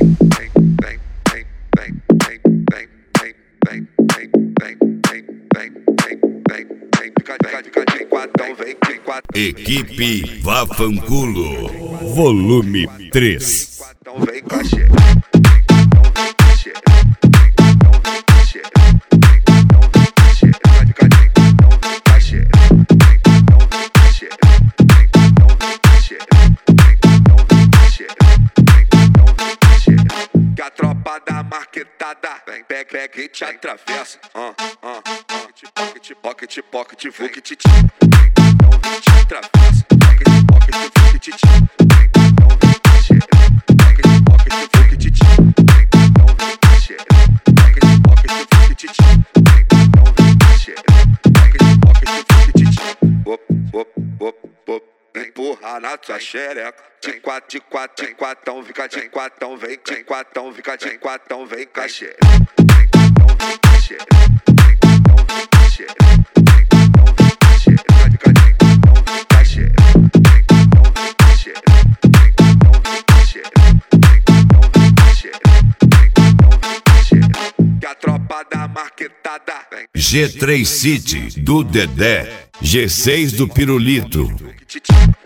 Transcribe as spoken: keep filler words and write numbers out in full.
Equipe Vafanculo, volume três. Vem com a xereca, que a tropa da marquetada vem, pega, pega e te atravessa. Uh, uh, pocket, pocket, pocket, pocket, pocket, te atravessa. Pocket, pocket, pocket, te empurra na tua xereca. De quatro, de quatro, de quatro, fica de quatro, vem, de quatro, fica de quatro, vem com a xereca. Que a tropa da marquetada G três City do Dedé, G seis do Pirulito. vem.